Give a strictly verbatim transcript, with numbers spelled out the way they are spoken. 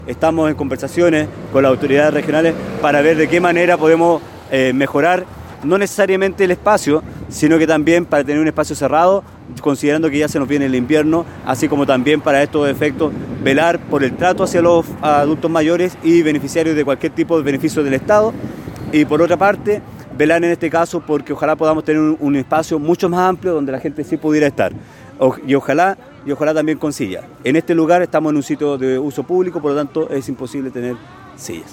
Estamos en conversaciones con las autoridades regionales para ver de qué manera podemos eh, mejorar no necesariamente el espacio, sino que también para tener un espacio cerrado, considerando que ya se nos viene el invierno, así como también para estos efectos velar por el trato hacia los adultos mayores y beneficiarios de cualquier tipo de beneficio del Estado. Y por otra parte, velar en este caso porque ojalá podamos tener un, un espacio mucho más amplio donde la gente sí pudiera estar. O, y ojalá y ojalá también con sillas. En este lugar estamos en un sitio de uso público, por lo tanto es imposible tener sillas.